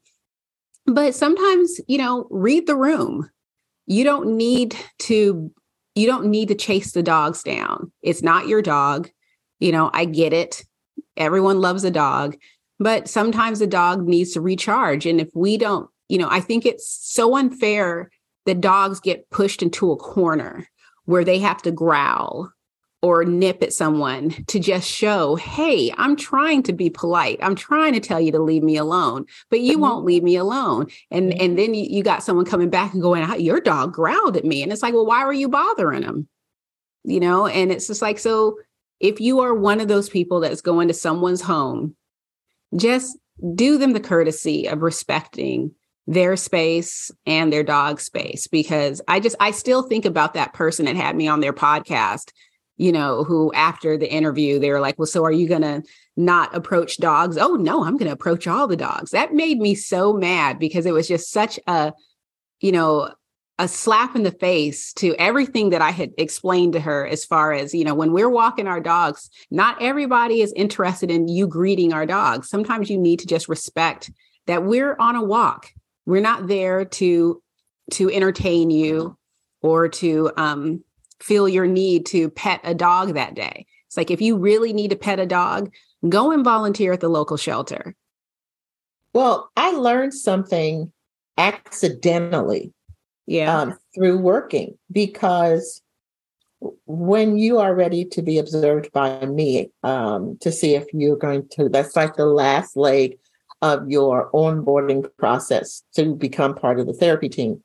But sometimes, you know, read the room. You don't need to you don't need to chase the dogs down. It's not your dog. You know, I get it. Everyone loves a dog, but sometimes the dog needs to recharge. And if we don't, you know, I think it's so unfair that dogs get pushed into a corner where they have to growl or nip at someone to just show, hey, I'm trying to be polite. I'm trying to tell you to leave me alone, but you won't leave me alone. And, Mhm. and then you, you got someone coming back and going, your dog growled at me. And it's like, well, why were you bothering him? You know, and it's just like, so if you are one of those people that's going to someone's home, just do them the courtesy of respecting their space and their dog space. Because I just, I still think about that person that had me on their podcast, you know, who after the interview, they were like, well, so are you going to not approach dogs? Oh, no, I'm going to approach all the dogs. That made me so mad because it was just such a, you know, a slap in the face to everything that I had explained to her as far as, you know, when we're walking our dogs, not everybody is interested in you greeting our dogs. Sometimes you need to just respect that we're on a walk. We're not there to, to entertain you or to um, feel your need to pet a dog that day. It's like, if you really need to pet a dog, go and volunteer at the local shelter. Well, I learned something accidentally. Yeah. Um, through working, because when you are ready to be observed by me um, to see if you're going to, that's like the last leg of your onboarding process to become part of the therapy team.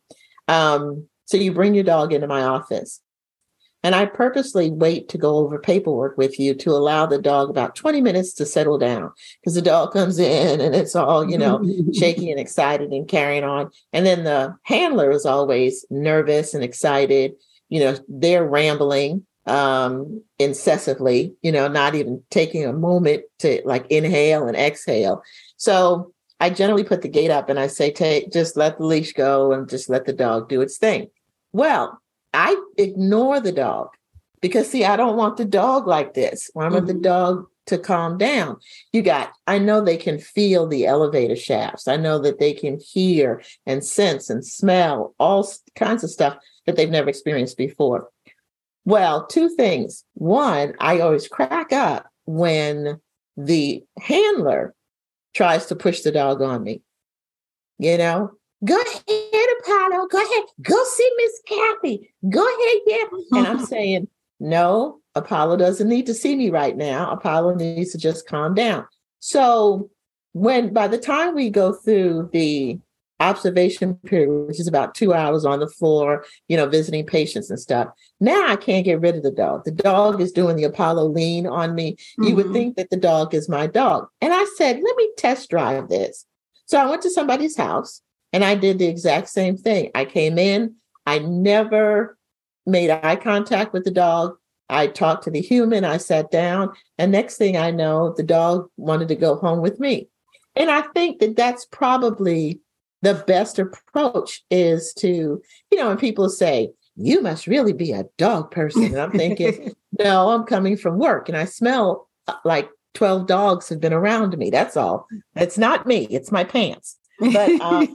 Um, so you bring your dog into my office. And I purposely wait to go over paperwork with you to allow the dog about twenty minutes to settle down, because the dog comes in and it's all, you know, shaky and excited and carrying on. And then the handler is always nervous and excited. You know, they're rambling um, incessantly, you know, not even taking a moment to like inhale and exhale. So I generally put the gate up and I say, take, just let the leash go and just let the dog do its thing. Well, I ignore the dog because, see, I don't want the dog like this. I want mm-hmm. the dog to calm down. You got, I know they can feel the elevator shafts. I know that they can hear and sense and smell all kinds of stuff that they've never experienced before. Well, two things. One, I always crack up when the handler tries to push the dog on me, you know? Go ahead, Apollo. Go ahead. Go see Miss Kathy. Go ahead, yeah. And I'm saying, no, Apollo doesn't need to see me right now. Apollo needs to just calm down. So when, by the time we go through the observation period, which is about two hours on the floor, you know, visiting patients and stuff, now I can't get rid of the dog. The dog is doing the Apollo lean on me. Mm-hmm. You would think that the dog is my dog. And I said, let me test drive this. So I went to somebody's house. And I did the exact same thing. I came in, I never made eye contact with the dog. I talked to the human, I sat down, and next thing I know, the dog wanted to go home with me. And I think that that's probably the best approach, is to, you know, when people say, you must really be a dog person. And I'm thinking, no, I'm coming from work and I smell like twelve dogs have been around me. That's all. It's not me, it's my pants. But um,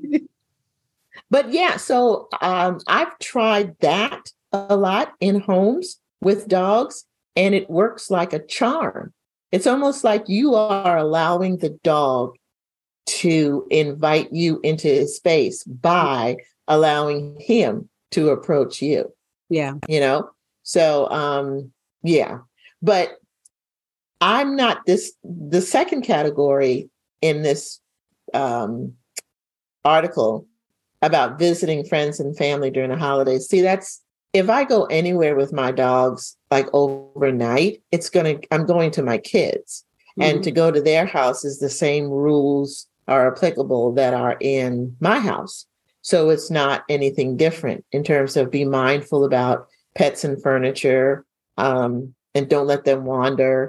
but yeah, so um, I've tried that a lot in homes with dogs, and it works like a charm. It's almost like you are allowing the dog to invite you into his space by allowing him to approach you. Yeah. You know? So, um, yeah. But I'm not this, the second category in this um, article about visiting friends and family during the holidays. See, that's, if I go anywhere with my dogs, like overnight, it's going to, I'm going to my kids. Mm-hmm. And to go to their house is the same rules are applicable that are in my house. So it's not anything different in terms of be mindful about pets and furniture, um, and don't let them wander.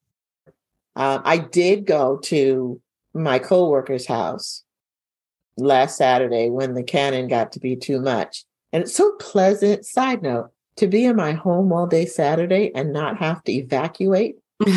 Um, I did go to my coworker's house last Saturday when the cannon got to be too much. And it's so pleasant, side note, to be in my home all day Saturday and not have to evacuate. It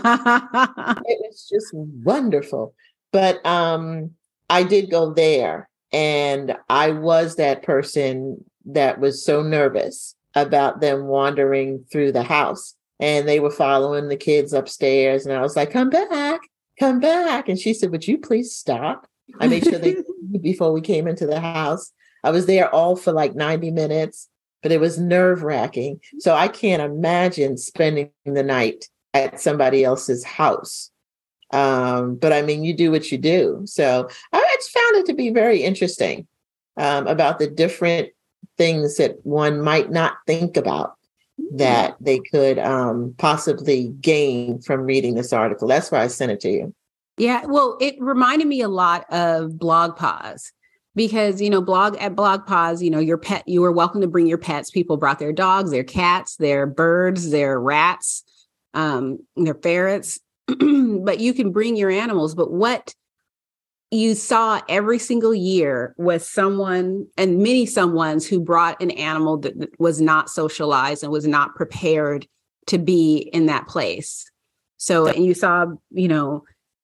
was, it was just wonderful. But um, I did go there, and I was that person that was so nervous about them wandering through the house. And they were following the kids upstairs. And I was like, come back, come back. And she said, would you please stop? I made sure they before we came into the house. I was there all for like ninety minutes, but it was nerve wracking. So I can't imagine spending the night at somebody else's house. Um, but I mean, you do what you do. So I just found it to be very interesting um, about the different things that one might not think about that they could um, possibly gain from reading this article. That's why I sent it to you. Yeah, well, it reminded me a lot of BlogPause because, you know, blog at BlogPause, you know, your pet, you were welcome to bring your pets. People brought their dogs, their cats, their birds, their rats, um, their ferrets, but you can bring your animals. But what you saw every single year was someone and many someones who brought an animal that was not socialized and was not prepared to be in that place. So, and you saw, you know,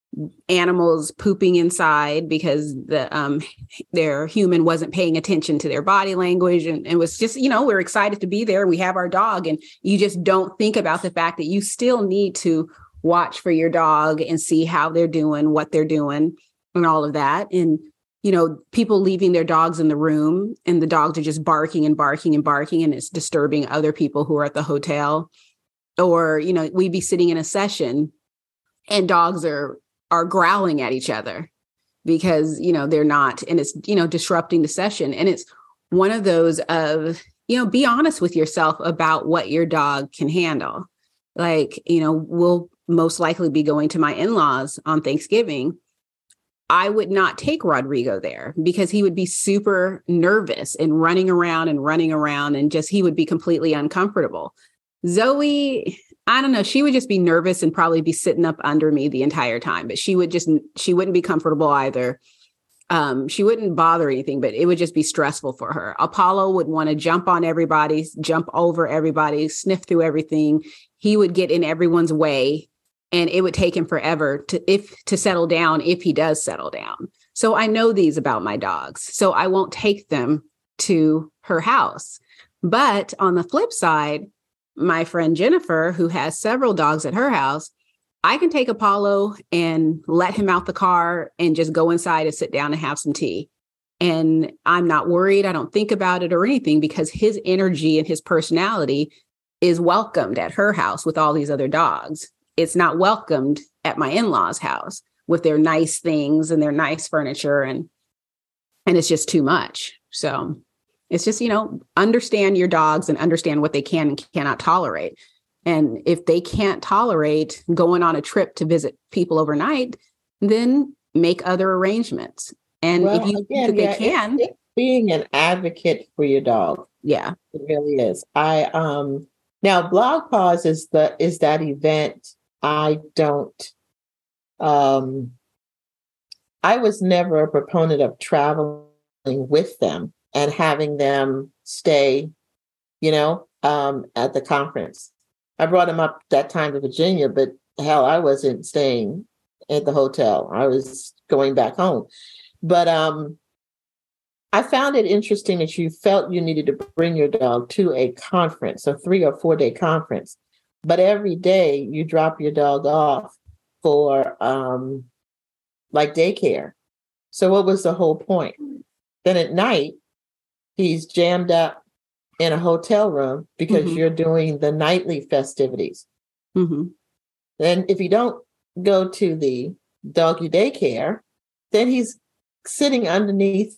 animals pooping inside because the um their human wasn't paying attention to their body language, and it was just, you know, we're excited to be there. We have our dog, and you just don't think about the fact that you still need to watch for your dog and see how they're doing, what they're doing, and all of that. And, you know, people leaving their dogs in the room and the dogs are just barking and barking and barking, and it's disturbing other people who are at the hotel. Or, you know, we'd be sitting in a session and dogs are are growling at each other because, you know, they're not, and it's, you know, disrupting the session. And it's one of those of, you know, be honest with yourself about what your dog can handle. Like, you know, we'll most likely be going to my in-laws on Thanksgiving. I would not take Rodrigo there because he would be super nervous and running around and running around and just, he would be completely uncomfortable. Zoe, I don't know, she would just be nervous and probably be sitting up under me the entire time, but she would just, she wouldn't be comfortable either. Um, she wouldn't bother anything, but it would just be stressful for her. Apollo would want to jump on everybody, jump over everybody, sniff through everything. He would get in everyone's way, and it would take him forever to, if, to settle down, if he does settle down. So I know these about my dogs, so I won't take them to her house. But on the flip side, my friend Jennifer, who has several dogs at her house, I can take Apollo and let him out the car and just go inside and sit down and have some tea. And I'm not worried. I don't think about it or anything because his energy and his personality is welcomed at her house with all these other dogs. It's not welcomed at my in-laws' house with their nice things and their nice furniture. And, and it's just too much. So it's just, you know, understand your dogs and understand what they can and cannot tolerate. And if they can't tolerate going on a trip to visit people overnight, then make other arrangements. And well, if you again, think that yeah, they can. It's, it's being an advocate for your dog. Yeah, it really is. I um now BlogPause is the is that event. I don't um I was never a proponent of traveling with them and having them stay, you know, um, at the conference. I brought them up that time to Virginia, but hell, I wasn't staying at the hotel. I was going back home. But um, I found it interesting that you felt you needed to bring your dog to a conference, a three or four day conference. but every day you drop your dog off for um, like daycare. So what was the whole point? Then at night, he's jammed up in a hotel room because mm-hmm. you're doing the nightly festivities. Mm-hmm. Then if you don't go to the doggy daycare, then he's sitting underneath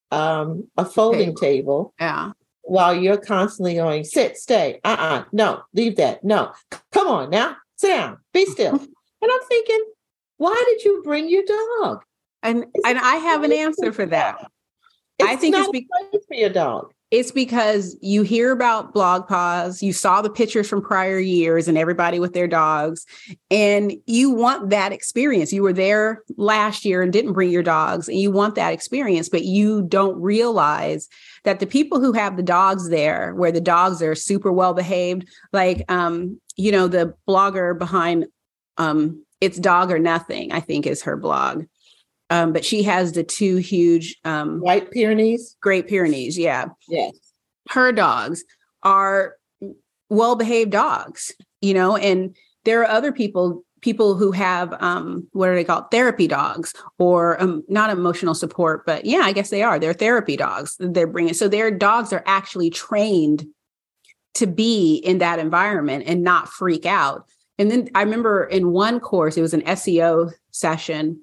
um, a folding okay. table. Yeah. While you're constantly going, sit, stay, uh-uh, no, leave that, no. Come on now, sit down, be still. And I'm thinking, why did you bring your dog? And it's and I have an answer for that. It's I think not it's be- a place for your dog. It's because you hear about BlogPaws, you saw the pictures from prior years and everybody with their dogs, and you want that experience. You were there last year and didn't bring your dogs, and you want that experience, but you don't realize that the people who have the dogs there, where the dogs are super well behaved, like, um, you know, the blogger behind um, It's Dog or Nothing, I think is her blog. Um, but she has the two huge um, White Pyrenees, Great Pyrenees. Yeah. Yes. Her dogs are well-behaved dogs, you know, and there are other people, people who have, um, what are they called? Therapy dogs or um, not emotional support, but yeah, I guess they are. They're therapy dogs they're bringing. So their dogs are actually trained to be in that environment and not freak out. And then I remember in one course, it was an S E O session.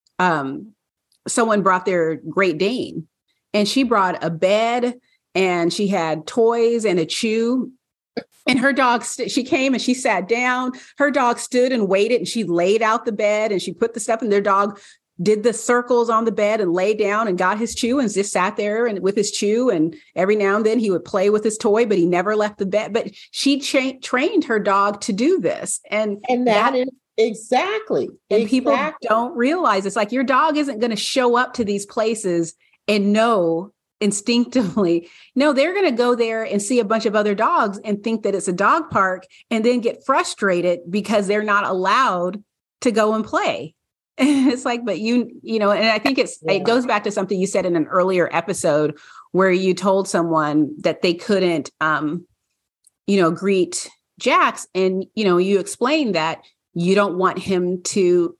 Um, someone brought their Great Dane and she brought a bed and she had toys and a chew, and her dog, st- she came and she sat down, her dog stood and waited, and she laid out the bed and she put the stuff, and their dog did the circles on the bed and lay down and got his chew and just sat there and with his chew. And every now and then he would play with his toy, but he never left the bed. But she cha- trained her dog to do this. And, and that, that is Exactly. And exactly. people don't realize it's like your dog isn't going to show up to these places and know instinctively. No, they're going to go there and see a bunch of other dogs and think that it's a dog park and then get frustrated because they're not allowed to go and play. And it's like, but you, you know, and I think it's, yeah. it goes back to something you said in an earlier episode where you told someone that they couldn't, um, you know, greet Jax. And, you know, you explained that you don't want him to,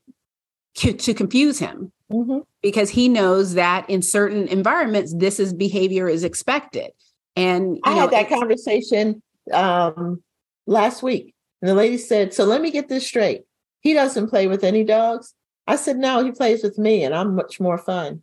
to confuse him mm-hmm. because he knows that in certain environments, this is behavior is expected. And you I know, had that conversation um, last week. And the lady said, so let me get this straight. He doesn't play with any dogs. I said, no, he plays with me and I'm much more fun.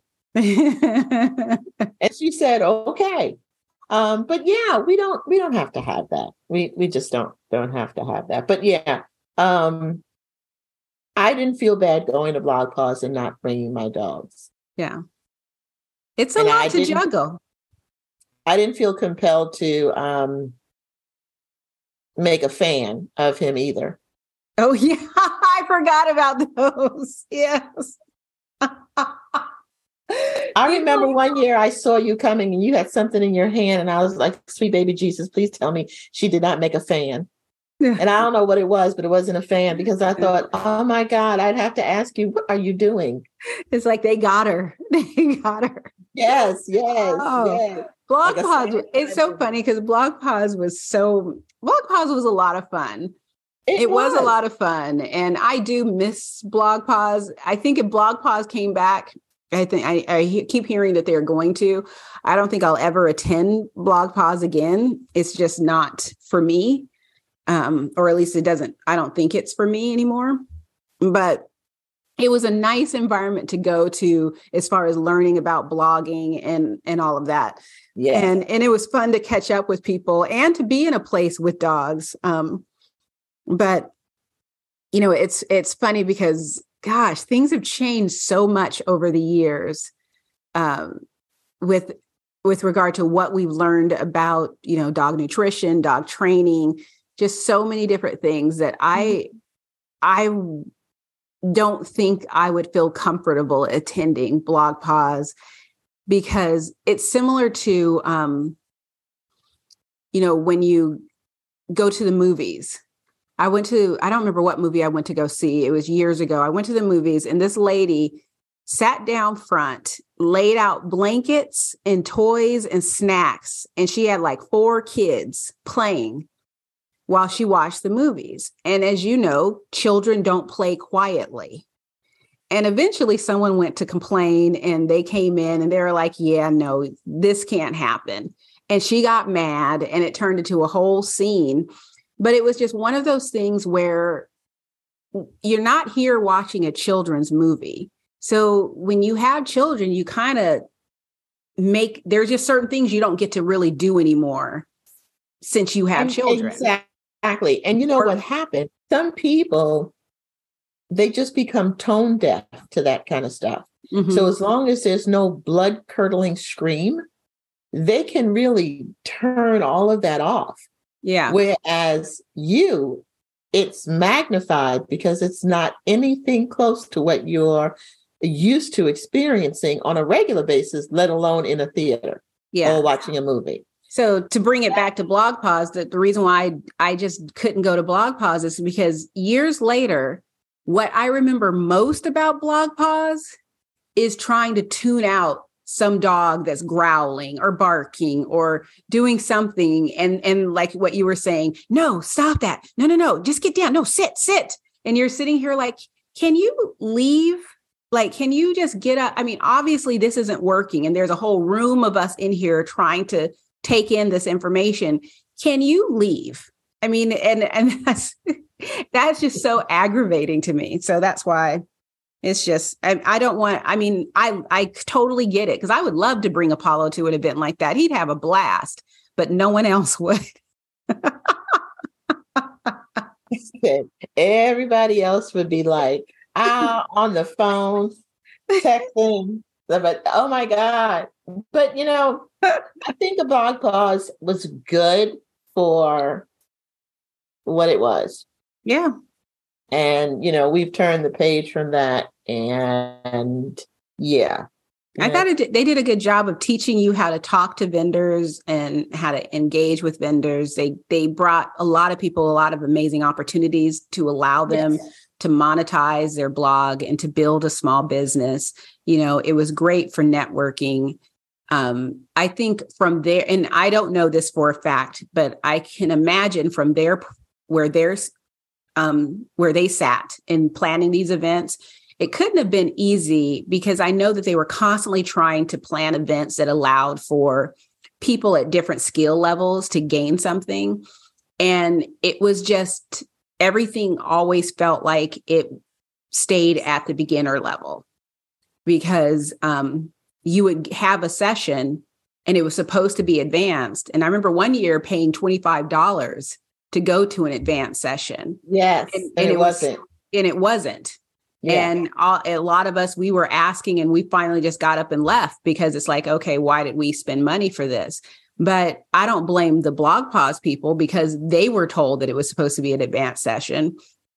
And she said, okay. Um, but yeah, we don't, we don't have to have that. We, we just don't, don't have to have that. But yeah, Um, I didn't feel bad going to BlogPaws and not bringing my dogs. Yeah. It's a and lot I to juggle. I didn't feel compelled to um, make a fan of him either. Oh, yeah. I forgot about those. Yes. I remember one year I saw you coming and you had something in your hand and I was like, sweet baby Jesus, please tell me she did not make a fan. And I don't know what it was, but it wasn't a fan because I thought, oh my God, I'd have to ask you, what are you doing? It's like they got her. They got her. Yes, yes, oh. yes. BlogPaws, like it's so funny because BlogPaws was so, BlogPaws was a lot of fun. It, it was. was a lot of fun. And I do miss BlogPaws. I think if BlogPaws came back, I think I, I keep hearing that they're going to. I don't think I'll ever attend BlogPaws again. It's just not for me. Um, or at least it doesn't, I don't think it's for me anymore, but it was a nice environment to go to as far as learning about blogging and, and all of that. Yeah. And, and it was fun to catch up with people and to be in a place with dogs. Um, but you know, it's, it's funny because gosh, things have changed so much over the years, um, with, with regard to what we've learned about, you know, dog nutrition, dog training, just so many different things that I, I don't think I would feel comfortable attending BlogPaws because it's similar to, um, you know, when you go to the movies. I went to, I don't remember what movie I went to go see. It was years ago. I went to the movies and this lady sat down front, laid out blankets and toys and snacks. And she had like four kids playing. while she watched the movies. And as you know, children don't play quietly. And eventually someone went to complain and they came in and they were like, yeah, no, this can't happen. And she got mad and it turned into a whole scene. But it was just one of those things where you're not here watching a children's movie. So when you have children, you kind of make, there's just certain things you don't get to really do anymore since you have children. Exactly. And you know what happened? Some people, they just become tone deaf to that kind of stuff. Mm-hmm. So as long as there's no blood curdling scream, they can really turn all of that off. Yeah. Whereas you, it's magnified because it's not anything close to what you're used to experiencing on a regular basis, let alone in a theater yeah. or watching a movie. So to bring it back to BlogPause, the, the reason why I, I just couldn't go to BlogPause is because years later, what I remember most about BlogPause is trying to tune out some dog that's growling or barking or doing something. And, and like what you were saying, no, stop that. No, no, no, just get down. No, sit, sit. And you're sitting here like, can you leave? Like, can you just get up? I mean, obviously this isn't working. And there's a whole room of us in here trying to take in this information. Can you leave? I mean, and, and that's, that's just so aggravating to me. So that's why it's just, I, I don't want, I mean, I, I totally get it because I would love to bring Apollo to an event like that. He'd have a blast, but no one else would. Everybody else would be like, ah, on the phone, texting, but oh my God. But, you know, I think a BlogPause was good for what it was. Yeah. And, you know, we've turned the page from that. And yeah. I thought it did, they did a good job of teaching you how to talk to vendors and how to engage with vendors. They they brought a lot of people a lot of amazing opportunities to allow them yes. to monetize their blog and to build a small business. You know, it was great for networking. Um, I think from there, and I don't know this for a fact, but I can imagine from there where there's um, where they sat in planning these events. It couldn't have been easy because I know that they were constantly trying to plan events that allowed for people at different skill levels to gain something. And it was just, everything always felt like it stayed at the beginner level because um, you would have a session and it was supposed to be advanced. And I remember one year paying twenty-five dollars to go to an advanced session. Yes, and, and, and it, it wasn't. Was, and it wasn't. Yeah. And all, a lot of us, we were asking and we finally just got up and left because it's like, okay, why did we spend money for this? But I don't blame the BlogPause people because they were told that it was supposed to be an advanced session.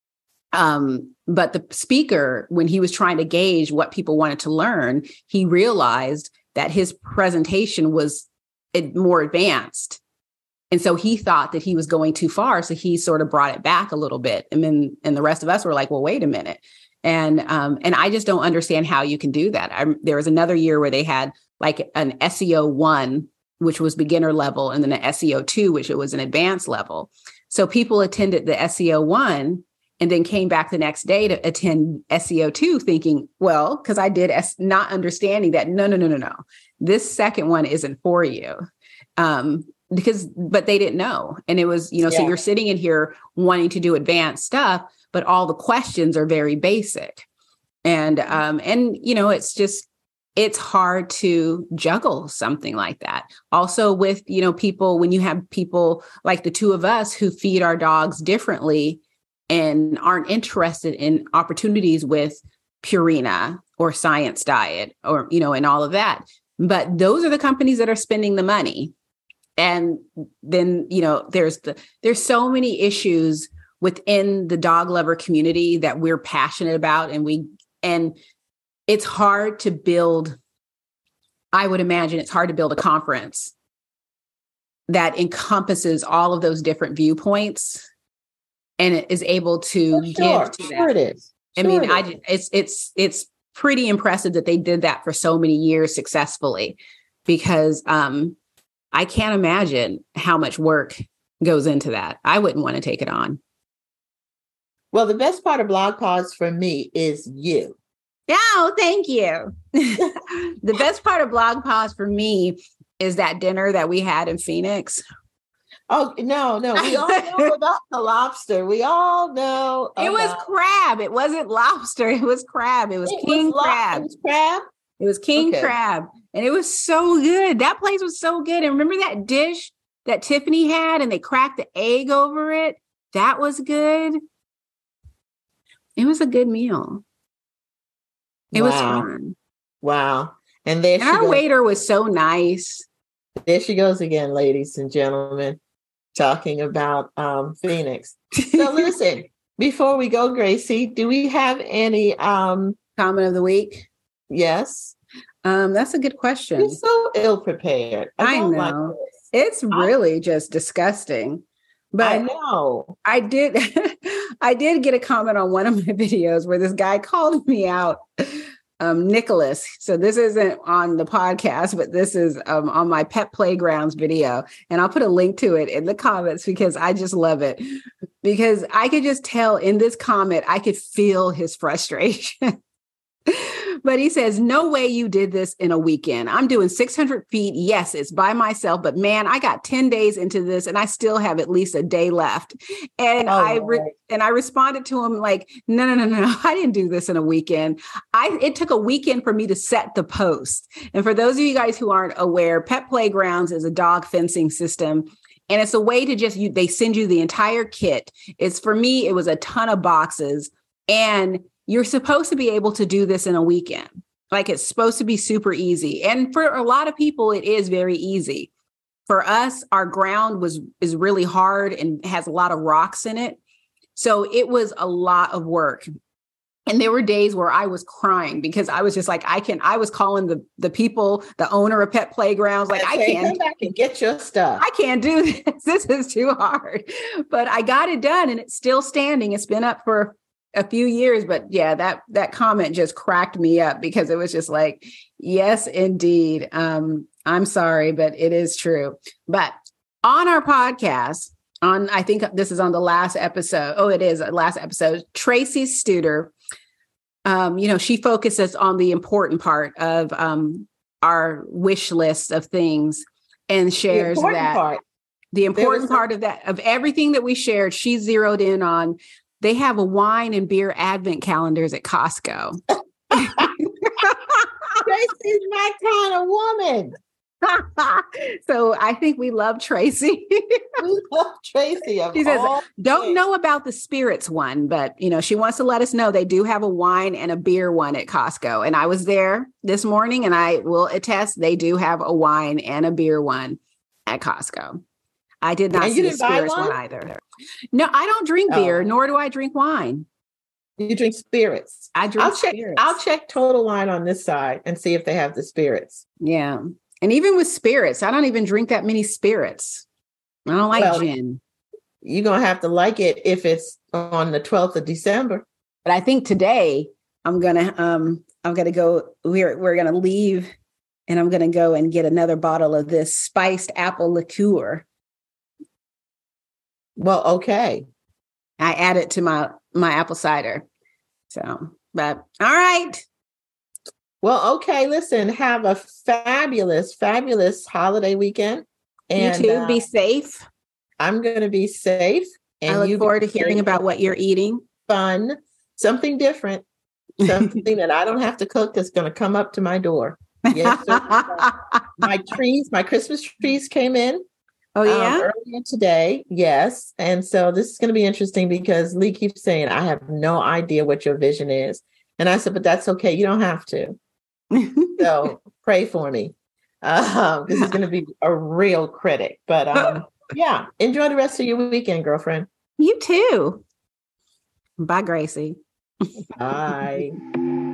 Um, but the speaker, when he was trying to gauge what people wanted to learn, he realized that his presentation was more advanced. And so he thought that he was going too far. So he sort of brought it back a little bit. And then and the rest of us were like, well, wait a minute. And um, and I just don't understand how you can do that. I, there was another year where they had like an S E O one, which was beginner level, and then an S E O two, which it was an advanced level. So people attended the S E O one and then came back the next day to attend S E O two thinking, well, because I did S- not understanding that, no, no, no, no, no. This second one isn't for you. Um, because, but they didn't know. And it was, you know, yeah. So you're sitting in here wanting to do advanced stuff, but all the questions are very basic. And, um, and, you know, it's just, it's hard to juggle something like that. Also with, you know, people, when you have people like the two of us who feed our dogs differently and aren't interested in opportunities with Purina or Science Diet or, you know, and all of that. But those are the companies that are spending the money. And then, you know, there's the, there's so many issues within the dog lover community that we're passionate about. And we, and it's hard to build, I would imagine it's hard to build a conference that encompasses all of those different viewpoints and it is able to sure, give to sure them. It is. I sure mean, it I, it's, it's, it's pretty impressive that they did that for so many years successfully because, um, I can't imagine how much work goes into that. I wouldn't want to take it on. Well, the best part of Blog Pause for me is you. Oh, thank you. The best part of Blog Pause for me is that dinner that we had in Phoenix. Oh, no, no. We all know about the lobster. We all know. It was about- crab. It wasn't lobster. It was crab. It was it king was lo- crab. It was crab? It was king Okay. crab. And it was so good. That place was so good. And remember that dish that Tiffany had and they cracked the egg over it? That was good. It was a good meal. It Wow. was fun. Wow. And there And she our goes. waiter was so nice. There she goes again, ladies and gentlemen, talking about um, Phoenix. So listen, before we go, Gracie, do we have any? Um, Comment of the week. yes. Um, that's a good question. You're so ill prepared. I don't know. like this. It's really just disgusting. But I know. I did I did get a comment on one of my videos where this guy called me out, um, Nicholas. So this isn't on the podcast, but this is um, on my Pet Playgrounds video. And I'll put a link to it in the comments because I just love it. Because I could just tell in this comment, I could feel his frustration. But he says, no way you did this in a weekend. I'm doing six hundred feet. Yes, it's by myself, but man, I got ten days into this and I still have at least a day left. And Oh, I re- Lord. and I responded to him like, no, no, no, no, no. I didn't do this in a weekend. I it took a weekend for me to set the post. And for those of you guys who aren't aware, Pet Playgrounds is a dog fencing system. And it's a way to just, you, they send you the entire kit. It's for me, it was a ton of boxes. And you're supposed to be able to do this in a weekend. Like it's supposed to be super easy. And for a lot of people, it is very easy. For us, our ground was is really hard and has a lot of rocks in it. So it was a lot of work. And there were days where I was crying because I was just like, I can, I was calling the, the people, the owner of Pet Playgrounds, like, I Say, can't. come back and get your stuff. I can't do this. This is too hard. But I got it done and it's still standing. It's been up for a few years, but yeah, that, that comment just cracked me up because it was just like, yes, indeed. Um, I'm sorry, but it is true. But on our podcast, on, I think this is on the last episode. Oh, it is last episode. Tracy Studer, um, you know, she focuses on the important part of um, our wish list of things and shares the that part. the important a- part of that, of everything that we shared, she zeroed in on. They have a wine and beer advent calendars at Costco. Tracy's my kind of woman. So I think we love Tracy. We love Tracy. Of She says, all don't things. know about the spirits one, but you know, she wants to let us know they do have a wine and a beer one at Costco. And I was there this morning and I will attest they do have a wine and a beer one at Costco. I did not And see you the didn't buy spirits one? one either. No, I don't drink beer, Oh. nor do I drink wine. You drink spirits. I drink I'll check. spirits. I'll check Total Wine on this side and see if they have the spirits. Yeah. And even with spirits, I don't even drink that many spirits. I don't like Well, gin. You're gonna have to like it if it's on the twelfth of December. But I think today I'm gonna um I'm gonna go, we're we're gonna leave and I'm gonna go and get another bottle of this spiced apple liqueur. Well, okay. I add it to my my apple cider. So, but all right. Well, okay. Listen, have a fabulous, fabulous holiday weekend. And you too, uh, be safe. I'm going to be safe. And I look you forward to be hearing very about what you're eating. Fun, something different, something that I don't have to cook that's going to come up to my door. Yes, sir. My trees, my Christmas trees came in. Oh, yeah. Um, earlier today, yes. And so this is going to be interesting because Lee keeps saying, I have no idea what your vision is. And I said, but that's okay. You don't have to. So pray for me. Um, this is going to be a real critic. But um, yeah, enjoy the rest of your weekend, girlfriend. You too. Bye, Gracie. Bye.